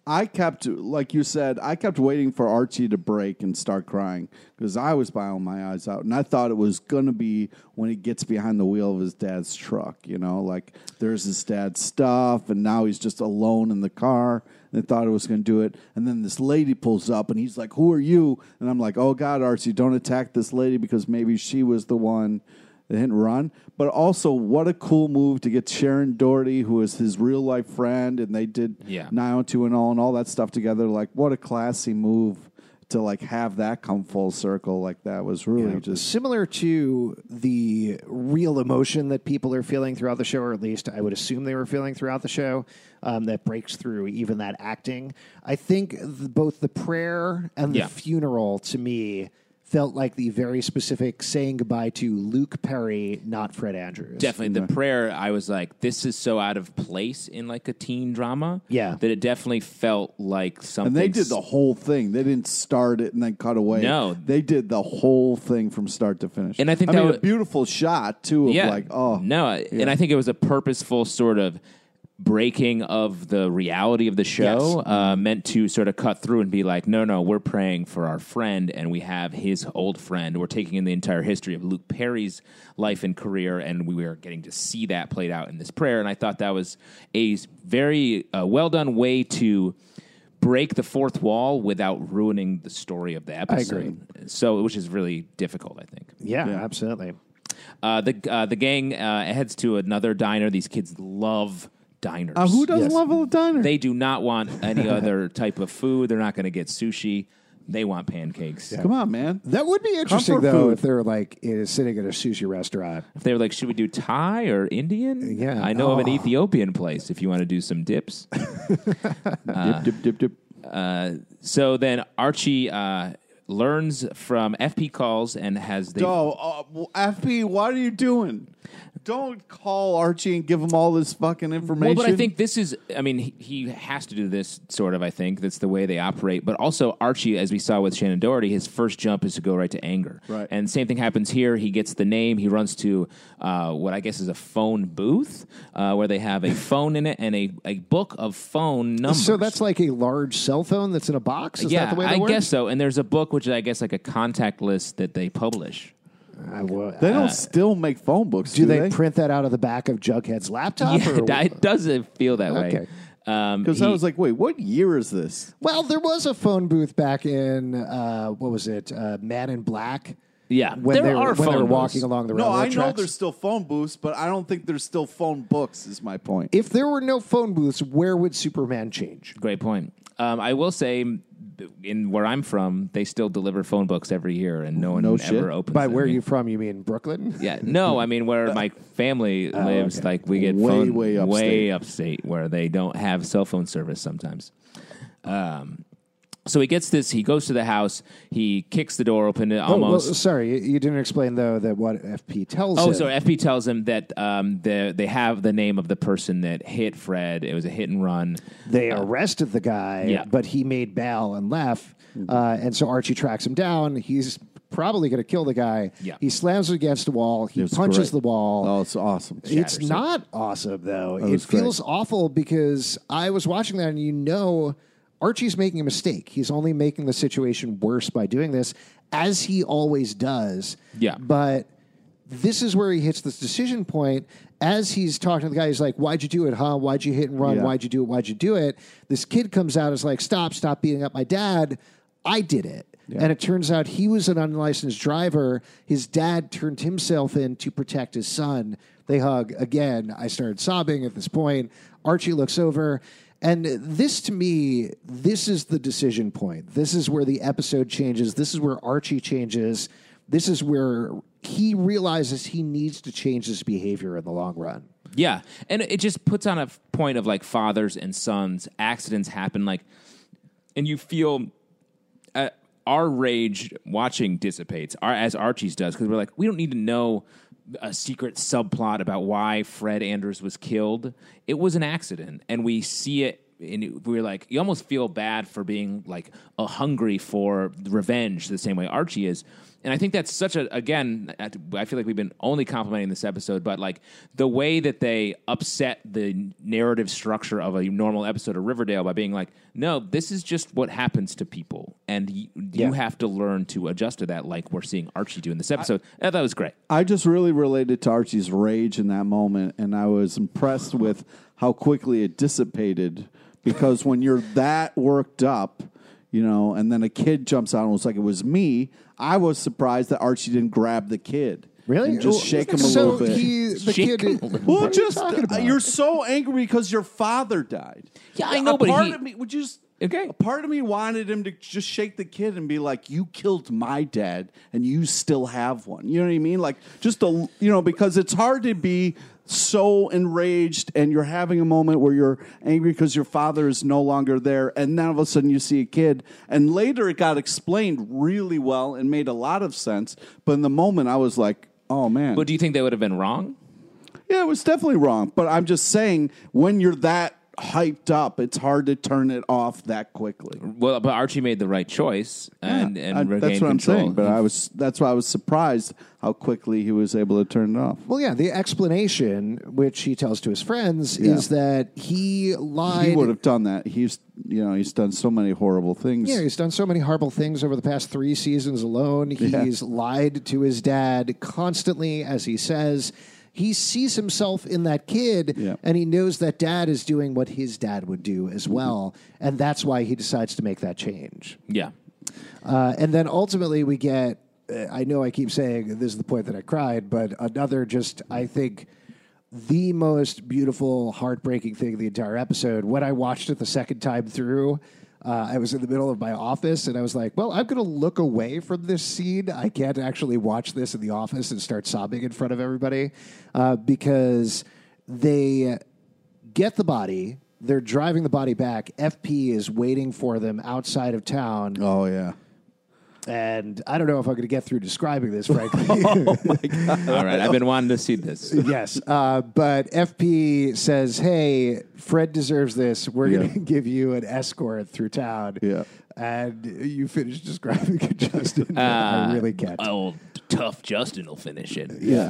I kept, like you said, I kept waiting for Archie to break and start crying because I was bawling my eyes out. And I thought it was going to be when he gets behind the wheel of his dad's truck, you know, like there's his dad's stuff and now he's just alone in the car. And they thought it was going to do it. And then this lady pulls up and he's like, who are you? And I'm like, oh, God, Archie, don't attack this lady because maybe she was the one that didn't run. But also, what a cool move to get Sharon Doherty, who is his real life friend, and they did Yeah. nine oh two and all and all that stuff together. Like, what a classy move to like have that come full circle. Like that was really Yeah. just Similar to the real emotion that people are feeling throughout the show, or at least I would assume they were feeling throughout the show, um, that breaks through even that acting. I think th- both the prayer and the Yeah. funeral, to me, felt like the very specific saying goodbye to Luke Perry, not Fred Andrews. Definitely. The prayer, I was like, this is so out of place in like a teen drama. Yeah. That it definitely felt like something. and they did the whole thing. They didn't start it and then cut away. No. They did the whole thing from start to finish. And I think I that mean, was- a beautiful shot too of yeah. like, oh no. And I think it was a purposeful sort of breaking of the reality of the show, Yes. uh, meant to sort of cut through and be like, no, no, we're praying for our friend, and we have his old friend. We're taking in the entire history of Luke Perry's life and career, and we are getting to see that played out in this prayer. And I thought that was a very uh, well done way to break the fourth wall without ruining the story of the episode. agree. So, which is really difficult, I think. Yeah, Yeah. absolutely. Uh, the uh, the gang uh, heads to another diner. These kids love diners. Uh, who doesn't Yes. love a diner? They do not want any other type of food. They're not going to get sushi. They want pancakes. Come on, man. That would be interesting, Comfort though, food. if they're like uh, sitting at a sushi restaurant. If they were like, should we do Thai or Indian? Yeah. I know of an Oh. Ethiopian place if you want to do some dips. dip, dip, dip, dip. Uh, so then Archie uh, learns from F P calls and has the Oh, uh, well, F P, what are you doing? Don't call Archie and give him all this fucking information. Well, but I think this is, I mean, he, he has to do this, sort of, I think. That's the way they operate. But also, Archie, as we saw with Shannon Doherty, his first jump is to go right to anger. Right. And same thing happens here. He gets the name. He runs to uh, what I guess is a phone booth uh, where they have a phone in it and a, a book of phone numbers. So that's like a large cell phone that's in a box? Is yeah, that the way that I works? guess so. And there's a book, which is, I guess, like a contact list that they publish. I will- they don't uh, still make phone books, do do, they, they? print that out of the back of Jughead's laptop? Yeah, or- it doesn't feel that way. Okay. Um, Because I he- was like, wait, what year is this? Well, there was a phone booth back in, uh, what was it, uh, Man in Black? yeah, When there they were, are when they phone were booths. walking along the No, railroad I know tracks. there's still phone booths, but I don't think there's still phone books, is my point. If there were no phone booths, where would Superman change? Great point. Um, I will say, in where I'm from, they still deliver phone books every year, and no one No ever shit? opens By them. where are you from? You mean Brooklyn? Yeah, no, I mean where my family lives. okay. Like we get Way, phone way upstate. way upstate, where they don't have cell phone service sometimes. Um, so he gets this. He goes to the house. He kicks the door open. It Oh, well, almost. sorry, you- you didn't explain, though, that what F P tells Oh, him. so F P tells him that um, the, they have the name of the person that hit Fred. It was a hit and run. They arrested the guy, yeah. but he made bail and left. Uh, and so Archie tracks him down. He's probably going to kill the guy. Yeah. He slams it against the wall. He It's punches great. the wall. Oh, it's awesome. It's shatters it. not awesome, though. It was great. feels awful because I was watching that and you know Archie's making a mistake. He's only making the situation worse by doing this, as he always does. Yeah. But this is where he hits this decision point. As he's talking to the guy, he's like, why'd you do it, huh? Why'd you hit and run? Yeah. Why'd you do it? Why'd you do it? This kid comes out and is like, stop, stop beating up my dad. I did it. Yeah. And it turns out he was an unlicensed driver. His dad turned himself in to protect his son. They hug again. I started sobbing at this point. Archie looks over. And this, to me, this is the decision point. This is where the episode changes. This is where Archie changes. This is where he realizes he needs to change his behavior in the long run. Yeah, and it just puts on a f- point of like fathers and sons. Accidents happen, like, and you feel uh, our rage watching dissipates, our, as Archie's does, because we're like, we don't need to know a secret subplot about why Fred Andrews was killed. It was an accident, and we see it. And we're like, you almost feel bad for being like uh, hungry for revenge the same way Archie is. And I think that's such a, again, I feel like we've been only complimenting this episode, but like the way that they upset the narrative structure of a normal episode of Riverdale by being like, no, this is just what happens to people. And y- Yeah. you have to learn to adjust to that, like we're seeing Archie do in this episode. I, I thought it was great. I just really related to Archie's rage in that moment, and I was impressed with how quickly it dissipated. Because when you're that worked up, you know, and then a kid jumps out and was like, it was me, I was surprised that Archie didn't grab the kid. Really? And just Well, shake him a so little bit. He, the Shake kid. him a little Well, What are you just talking about? you're so angry because your father died. Yeah, I know, a but part he- of me would just Okay. A part of me wanted him to just shake the kid and be like, "You killed my dad, and you still have one." You know what I mean? Like just a you know because it's hard to be so enraged and you're having a moment where you're angry because your father is no longer there, and then all of a sudden you see a kid, and later it got explained really well and made a lot of sense. But in the moment, I was like, "Oh man!" But do you think they would have been wrong? Yeah, it was definitely wrong. But I'm just saying, when you're that hyped up, it's hard to turn it off that quickly. Well, but Archie made the right choice and, Yeah, and I- regained that's what control. I'm saying. But I was that's why I was surprised how quickly he was able to turn it off. Well, yeah, the explanation, which he tells to his friends, Yeah. is that he lied. He would have done that. He's you know he's done so many horrible things. Yeah, he's done so many horrible things over the past three seasons alone. Yeah. He's lied to his dad constantly, as he says. He sees himself in that kid, Yeah. and he knows that dad is doing what his dad would do as well. And that's why he decides to make that change. Yeah. Uh, and then ultimately we get, uh, I know I keep saying this is the point that I cried, but another just, I think, the most beautiful, heartbreaking thing of the entire episode. When I watched it the second time through, uh, I was in the middle of my office, and I was like, well, I'm going to look away from this scene. I can't actually watch this in the office and start sobbing in front of everybody uh, because they get the body. They're driving the body back. F P is waiting for them outside of town. Oh yeah. And I don't know if I'm going to get through describing this, frankly. All right. I've been wanting to see this. Yes. Uh, but F P says, hey, Fred deserves this. We're going Yeah. to give you an escort through town. Yeah. And you finish describing it, Justin. I really can't. Old tough Justin will finish it. Yeah.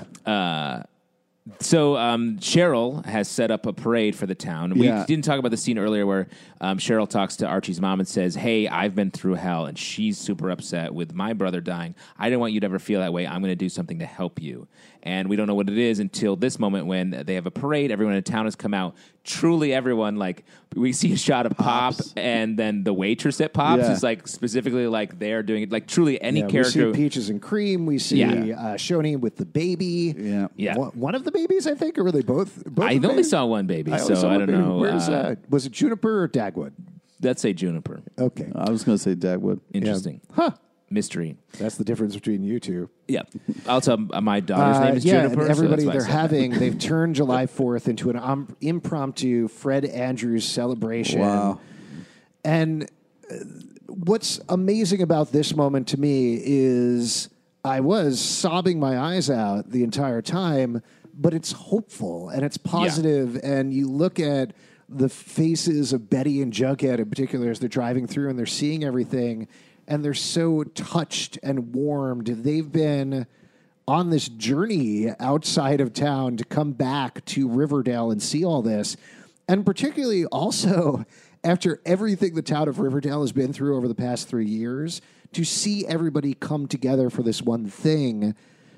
So um, Cheryl has set up a parade for the town. We Yeah. didn't talk about the scene earlier where um, Cheryl talks to Archie's mom and says, hey, I've been through hell, and she's super upset with my brother dying. I didn't want you to ever feel that way. I'm going to do something to help you. And we don't know what it is until this moment when they have a parade. Everyone in town has come out. Truly everyone, like, we see a shot of Pop, Pops. and then the waitress at Pops Yeah. is, like, specifically, like, they're doing it. Like, truly any Yeah, character. We see Peaches and Cream. We see Yeah. uh, Shoni with the baby. Yeah. Yeah. One, one of the babies, I think, or were they both? both I of them? only saw one baby, I only so saw I one don't baby. know. Where's, uh, uh, was it Juniper or Dagwood? Let's say Juniper. Okay. I was going to say Dagwood. Interesting. Huh. Mystery. That's the difference between you two. Yeah. Also, uh, my daughter's Uh, name is yeah, Juniper. and everybody so that's they're why I said that. having, they've turned July fourth into an um, impromptu Fred Andrews celebration. Wow. And uh, what's amazing about this moment to me is I was sobbing my eyes out the entire time, but it's hopeful and it's positive, and you look at the faces of Betty and Jughead in particular as they're driving through and they're seeing everything, and they're so touched and warmed. They've been on this journey outside of town to come back to Riverdale and see all this. And particularly also after everything the town of Riverdale has been through over the past three years, to see everybody come together for this one thing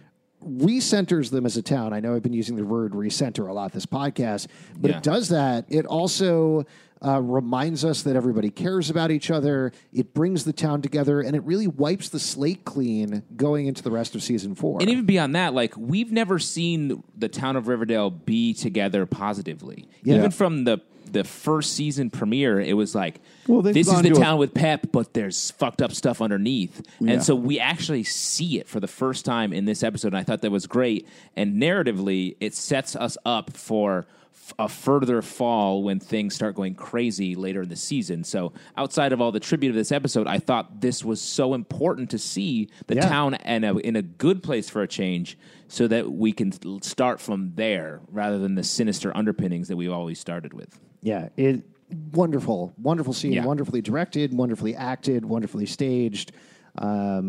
recenters them as a town. I know I've been using the word recenter a lot this podcast, but Yeah. it does that. It also uh, reminds us that everybody cares about each other. It brings the town together, and it really wipes the slate clean going into the rest of season four. And even beyond that, like, we've never seen the town of Riverdale be together positively. Yeah. Even from the the first season premiere, it was like, Well, they've this is gone the to a- town with pep, but there's fucked up stuff underneath. Yeah. And so we actually see it for the first time in this episode, and I thought that was great. And narratively, it sets us up for f- a further fall when things start going crazy later in the season. So outside of all the tribute of this episode, I thought this was so important to see the Yeah. town in a, in a good place for a change, so that we can l- start from there rather than the sinister underpinnings that we've always started with. Yeah, it wonderful, wonderful scene, Yeah. wonderfully directed, wonderfully acted, wonderfully staged. Um,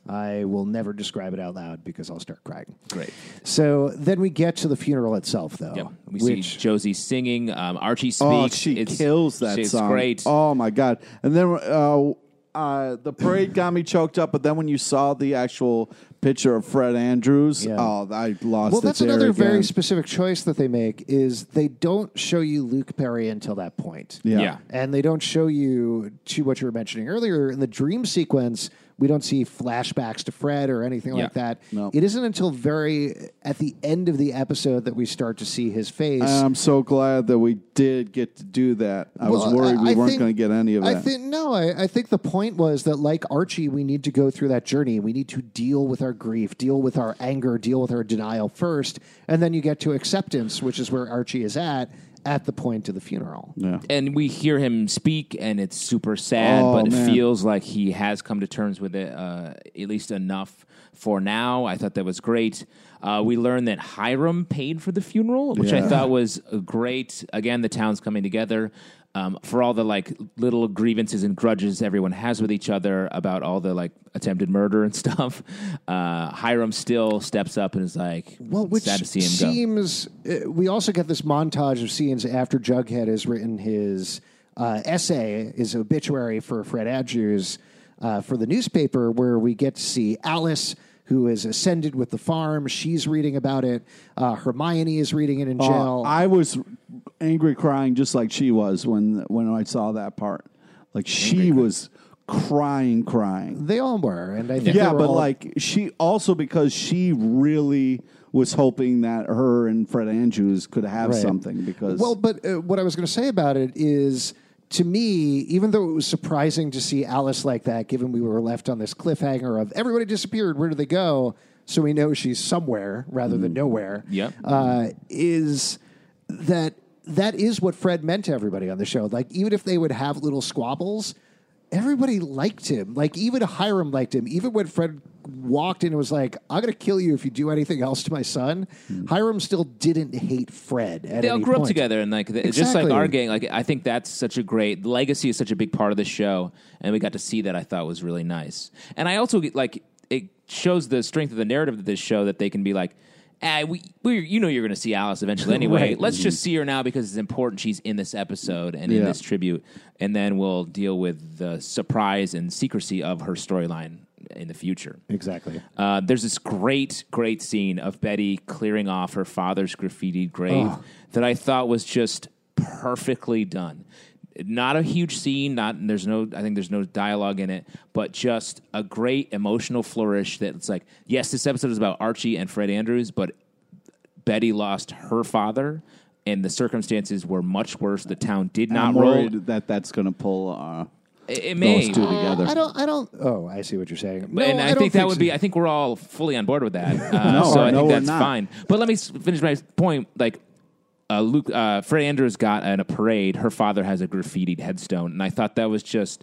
I will never describe it out loud because I'll start crying. Great. So then we get to the funeral itself, though. Yep. We which, see Josie singing. Um, Archie speaks. Oh, she it's, kills that it's song. great. Oh my god! And then uh, uh, the parade got me choked up. But then when you saw the actual picture of Fred Andrews, Yeah. oh, I lost. Well, it that's there another again. very specific choice that they make is they don't show you Luke Perry until that point. Yeah. Yeah. And they don't show you, to what you were mentioning earlier, in the dream sequence, we don't see flashbacks to Fred or anything Yeah. like that. No. It isn't until very at the end of the episode that we start to see his face. I'm so glad that we did get to do that. I was Well, worried we I weren't think- going to get any of that. I think no. I, I think the point was that, like Archie, we need to go through that journey. We need to deal with our grief, deal with our anger, deal with our denial first, and then you get to acceptance, which is where Archie is at at the point of the funeral. yeah. And we hear him speak, and it's super sad, Oh, but it man. feels like he has come to terms with it, uh, at least enough for now. I thought that was great. Uh, we learned that Hiram paid for the funeral, which I Yeah. thought was great. Again, the town's coming together um, for all the like little grievances and grudges everyone has with each other about all the like attempted murder and stuff. Uh, Hiram still steps up and is like, Well, which sad to see him go. seems uh, we also get this montage of scenes after Jughead has written his uh, essay, his obituary for Fred Andrews uh, for the newspaper, where we get to see Alice, who is ascended with the farm. She's reading about it. Uh, Hermione is reading it in Oh, jail. I was angry crying just like she was when when I saw that part. Like she was crying, crying. they all were, and I think Yeah, they were but all- like she also because she really was hoping that her and Fred Andrews could have Right. something because Well, but uh, what I was going to say about it is, to me, even though it was surprising to see Alice like that, given we were left on this cliffhanger of everybody disappeared, where did they go? So we know she's somewhere rather than nowhere. Yep. Uh, is that that is what Fred meant to everybody on the show. Like, even if they would have little squabbles, everybody liked him. Like, even Hiram liked him. Even when Fred walked in and was like, I'm going to kill you if you do anything else to my son, Hiram still didn't hate Fred at They all any grew up point. together, and like the, just Exactly. like our gang, like I think that's such a great legacy is such a big part of the show, and we got to see that. I thought was really nice, and I also get, like it shows the strength of the narrative of this show that they can be like, ah, we, we you know you're going to see Alice eventually anyway. Right. Let's just see her now because it's important. She's in this episode and in Yeah. this tribute, and then we'll deal with the surprise and secrecy of her storyline in the future. Exactly. Uh, there's this great, great scene of Betty clearing off her father's graffitied grave Oh. that I thought was just perfectly done. Not a huge scene. Not there's no. I think there's no dialogue in it, but just a great emotional flourish. That it's like, yes, this episode is about Archie and Fred Andrews, but Betty lost her father, and the circumstances were much worse. The town did not I'm roll. worried that that's going to pull uh, It, it may. those two together. I don't. I don't. Oh, I see what you're saying. No, and I, don't think that would so. be. I think we're all fully on board with that. Uh, No, so I no, think we're that's not. fine. But let me s- finish my point. Like uh, Luke, uh, Fred Andrews got in a parade. Her father has a graffitied headstone, and I thought that was just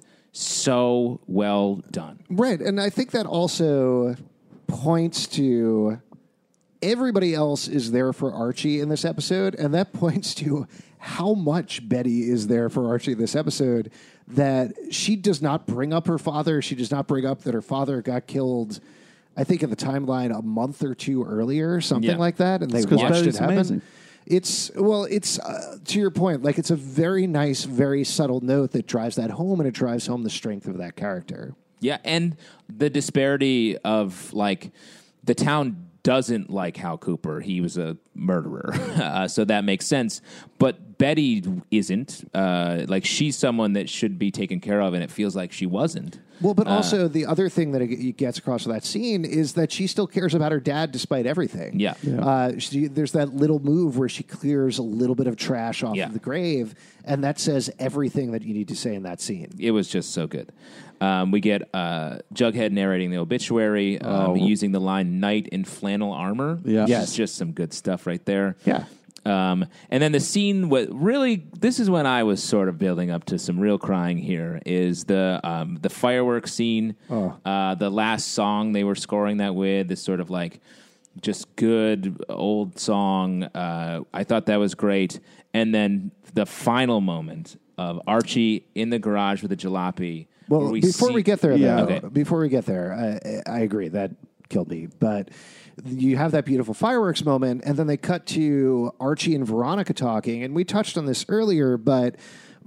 so well done. Right, and I think that also points to everybody else is there for Archie in this episode, and that points to how much Betty is there for Archie in this episode. That she does not bring up her father. She does not bring up that her father got killed. I think in the timeline a month or two earlier, something Yeah. like that, and they It's 'cause watched it Betty's happen. amazing. It's well, it's uh, to your point. Like it's a very nice, very subtle note that drives that home, and it drives home the strength of that character. Yeah, and the disparity of like the town doesn't like Hal Cooper. He was a murderer, uh, so that makes sense. But Betty isn't. Uh, like she's someone that should be taken care of, and it feels like she wasn't. Well, but also the other thing that it gets across with that scene is that she still cares about her dad despite everything. Yeah. Yeah. Uh, she, there's that little move where she clears a little bit of trash off Yeah. of the grave, and that says everything that you need to say in that scene. It was just so good. Um, we get uh, Jughead narrating the obituary, um, Oh. using the line "knight in flannel armor." Yeah. Yes. It's just some good stuff right there. Yeah. Um, and then the scene, what really, this is when I was sort of building up to some real crying here, is the um, the fireworks scene, Oh. uh, the last song they were scoring that with, this sort of like just good old song. Uh, I thought that was great. And then the final moment of Archie in the garage with the jalopy, Well, where we before see- we get there, Yeah. though, Okay. before we get there, I, I agree that killed me. But you have that beautiful fireworks moment, and then they cut to Archie and Veronica talking, and we touched on this earlier. But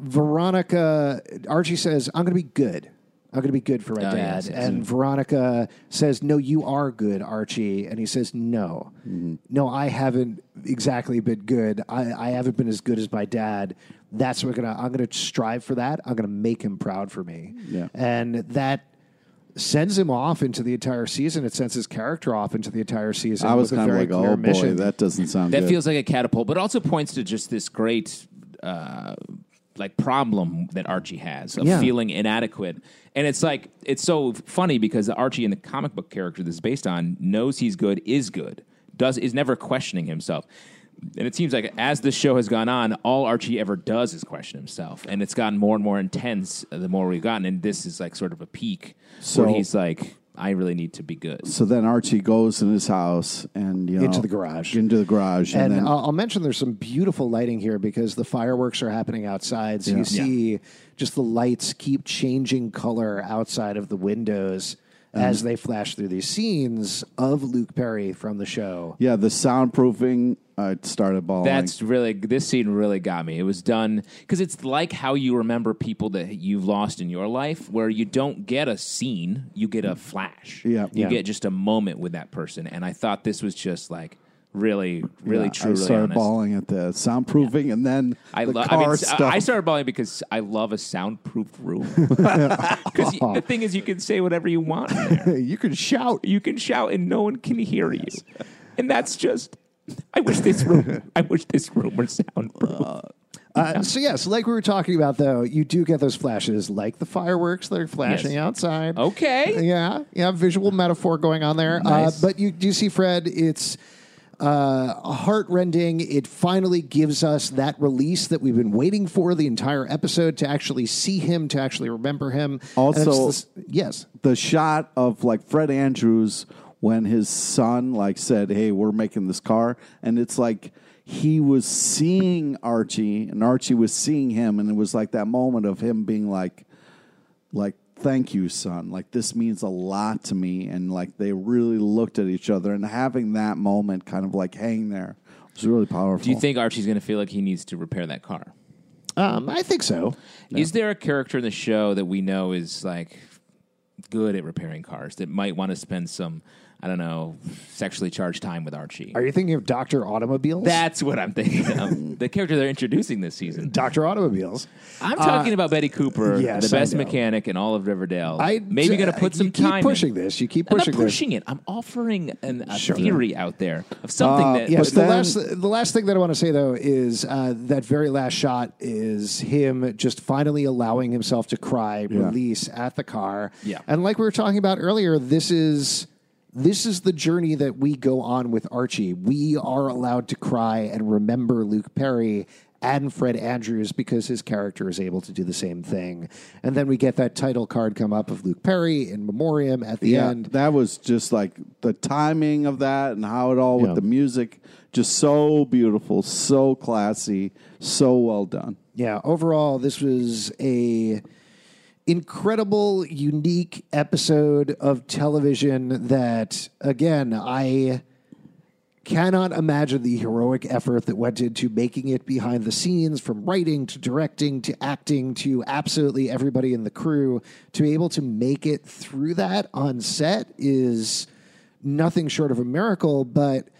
Veronica, Archie says, "I'm going to be good. I'm going to be good for my Oh, dad." yes, yes. And Veronica says, "No, you are good, Archie." And he says, "No, Mm-hmm. no, I haven't exactly been good. I, I haven't been as good as my dad. That's what we're gonna. I'm gonna strive for that. I'm gonna make him proud for me." Yeah. And that sends him off into the entire season. It sends his character off into the entire season. I was with a kind of very like, clear oh mission. boy, that doesn't sound That good. feels like a catapult, but also points to just this great uh, like problem that Archie has of Yeah. feeling inadequate. And it's like it's so funny because Archie in the comic book character this is based on knows he's good, is good, does is never questioning himself. And it seems like as the show has gone on, all Archie ever does is question himself, and it's gotten more and more intense the more we've gotten. And this is like sort of a peak So- where he's like, "I really need to be good." So then Archie goes in his house and you know Into the garage. into the garage, and, And then I'll, I'll mention there's some beautiful lighting here because the fireworks are happening outside. So Yeah. you see just the lights keep changing color outside of the windows as they flash through these scenes of Luke Perry from the show. yeah, the soundproofing. I started bawling. That's really this scene really got me. It was done because it's like how you remember people that you've lost in your life, where you don't get a scene, you get a flash. Yeah. you Yeah. get just a moment with that person. And I thought this was just like really, really Yeah, true. I really started honest. bawling at the soundproofing, and then I, the lo- car I, mean, stuff. I started bawling because I love a soundproof room. Because the thing is, you can say whatever you want in there. You can shout. You can shout, and no one can hear you. And that's just. I wish this room. I wish this room were soundproof. Uh, so yes, like we were talking about, though, you do get those flashes, like the fireworks that are flashing Yes. outside. Okay. Yeah, yeah, visual metaphor going on there. Nice. Uh, but you do see, Fred, it's uh, heart-rending. It finally gives us that release that we've been waiting for the entire episode to actually see him, to actually remember him. Also- And it's this- yes. the shot of like Fred Andrews when his son like said, "Hey, we're making this car," and it's like he was seeing Archie and Archie was seeing him, and it was like that moment of him being like, like, "Thank you, son. Like this means a lot to me," and like they really looked at each other, and having that moment kind of like hang there was really powerful. Do you think Archie's going to feel like he needs to repair that car? Um, I think so. Is there a character in the show that we know is like good at repairing cars that might want to spend some, I don't know, sexually charged time with Archie? Are you thinking of Doctor Automobiles? That's what I'm thinking of. The character they're introducing this season. Doctor Automobiles. I'm talking about Betty Cooper, yes, the I best know. mechanic in all of Riverdale. I Maybe going to put you some keep time pushing in. this. You keep I'm pushing not this. pushing it. I'm offering an, a Sure. theory out there of something Uh, that. Yes, But the then- last the last thing that I want to say though is uh, that very last shot is him just finally allowing himself to cry, Yeah. release at the car. Yeah. And like we were talking about earlier, this is this is the journey that we go on with Archie. We are allowed to cry and remember Luke Perry and Fred Andrews because his character is able to do the same thing. And then we get that title card come up of Luke Perry in memoriam at the Yeah, end. that was just like the timing of that and how it all with Yeah. the music, just so beautiful, so classy, so well done. Yeah, overall, this was a incredible, unique episode of television that, again, I cannot imagine the heroic effort that went into making it behind the scenes, from writing to directing to acting to absolutely everybody in the crew. To be able to make it through that on set is nothing short of a miracle, but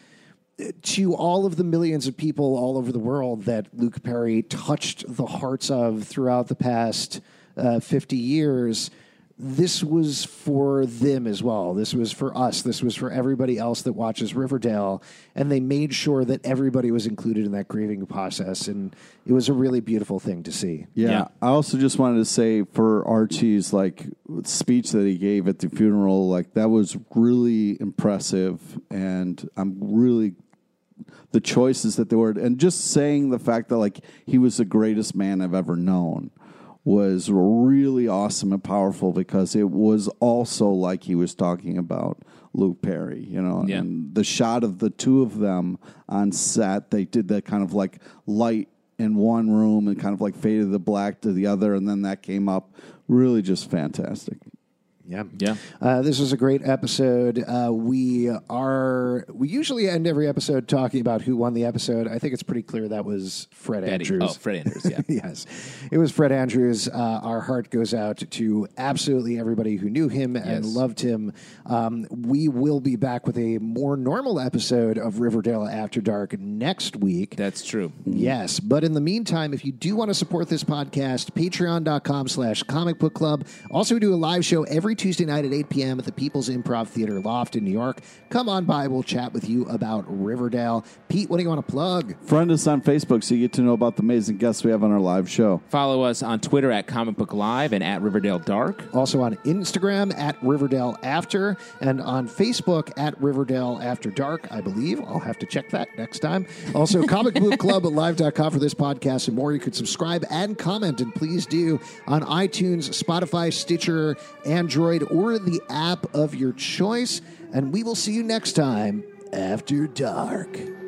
to all of the millions of people all over the world that Luke Perry touched the hearts of throughout the past uh, fifty years, this was for them as well. This was for us. This was for everybody else that watches Riverdale. And they made sure that everybody was included in that grieving process. And it was a really beautiful thing to see. Yeah. Yeah. I also just wanted to say for Archie's like speech that he gave at the funeral, like that was really impressive, and I'm really the choices that they were, and just saying the fact that like he was the greatest man I've ever known was really awesome and powerful, because it was also like he was talking about Luke Perry, you know, Yeah. and the shot of the two of them on set, they did that kind of like light in one room and kind of like faded the black to the other, and then that came up. Really just fantastic. Yeah, Yeah. Uh, this was a great episode. Uh, we are we usually end every episode talking about who won the episode. I think it's pretty clear that was Fred Betty. Andrews. Oh, Fred Andrews, yeah. Yes, it was Fred Andrews. Uh, our heart goes out to absolutely everybody who knew him and Yes. loved him. Um, we will be back with a more normal episode of Riverdale After Dark next week. That's true. Yes, but in the meantime, if you do want to support this podcast, patreon.com slash comic book club. Also, we do a live show every Tuesday night at eight p.m. at the People's Improv Theater Loft in New York. Come on by. We'll chat with you about Riverdale. Pete, what do you want to plug? Friend us on Facebook so you get to know about the amazing guests we have on our live show. Follow us on Twitter at Comic Book Live and at Riverdale Dark. Also on Instagram at Riverdale After and on Facebook at Riverdale After Dark, I believe. I'll have to check that next time. Also, comic book club at live dot com for this podcast and more. You could subscribe and comment, and please do, on iTunes, Spotify, Stitcher, Android, or the app of your choice. And we will see you next time after dark.